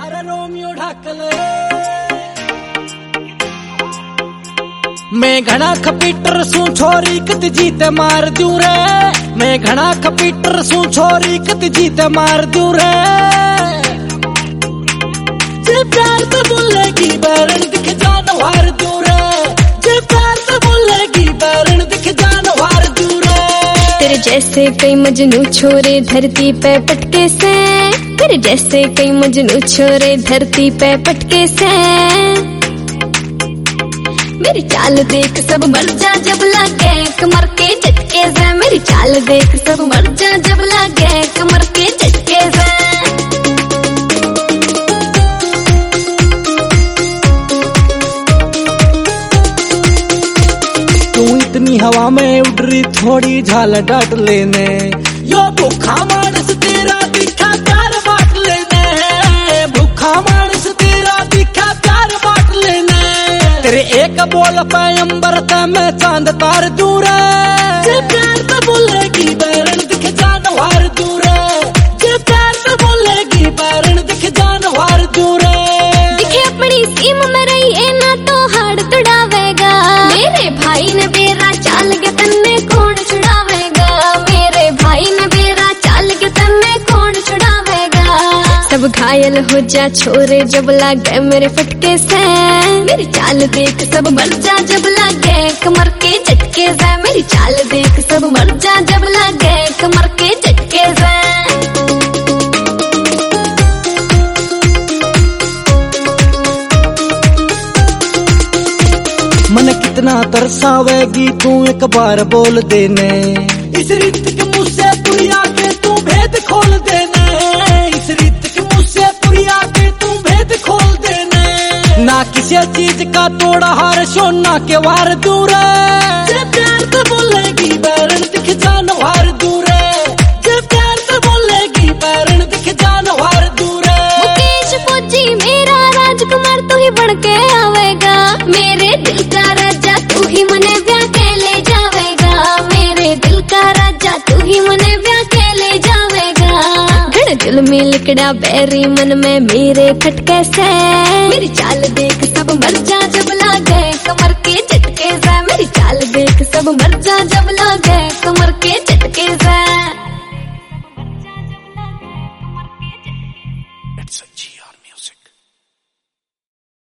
यार रोमियो ढाकल मैं घना खपीटर सू छोरी कत जीते मार दूं रे। मैं घना खपीटर सू छोरी कत जीते मार दूं रे। जे प्यार से बोलेगी बैरन दिख जान वार दूं रे। जे प्यार से बोलेगी बैरन दिख जान वार दूं रे। तेरे जैसे कई मजनू छोरे धरती पे पटके से, तेरे जैसे कई मजनू छोरे धरती पे पटके से। मेरी चाल देख सब मर जा जब लागे कमर के झटके से। मेरी चाल देख सब मर जा जब लागे कमर के झटके से। तू इतनी हवा में उड़ रही थोड़ी झाल डाट लेने। यो भूखा मानस तेरा दिखा प्यार बांट लेने। भूखा मानस तेरा दिखा प्यार बांट लेने। तेरे एक बोल पे अंबर ते मैं चांद तार दूं रे। जे प्यार से बोलेगी बैरन दिख जान वार दूं रे। जे प्यार से बोलेगी बैरन दिख जान वार दूं रे। दिखे अपनी सीम में रही है ना तो हाड़ तुड़ावेगा। मेरे भाई ने बेरा चाल के तन्ने कौन छुड़ावेगा। मेरे भाई ने बेरा चाल के तन्ने कौन छुड़ावेगा। सब घायल हो जा छोरे जब लागे मेरे फटके से। मेरी चाल देख सब मर जा जब लागे कमर के झटके से। मेरी चाल देख सब मर जा जब लागे कमर के झटके से। मन कितना तरसावेगी तू एक बार बोल देने। इस रीत के मुँह से तू आके तू भेद खोल देने। इस रीत के मुँह से तू आके तू भेद खोल देने। ना किसी चीज का तोड़ा हार सोना के वार दूर है। जे प्यार से बोलेगी बैरन दिख जान वार दूर है। जे प्यार से बोलेगी बैरन दिख जान वार दूर है। मुकेश फौजी मेरा राजकुमार तू ही बन के आवेगा। मेरे दिल का राजा तू ही मने ब्याह के ले जावेगा। मेरे दिल का राजा तू ही मने ब्याह के ले जावेगा। घड़ दिल में लिकड़ा बैरी मन में मेरे खटके से। मेरी चाल देख सब मर जा जब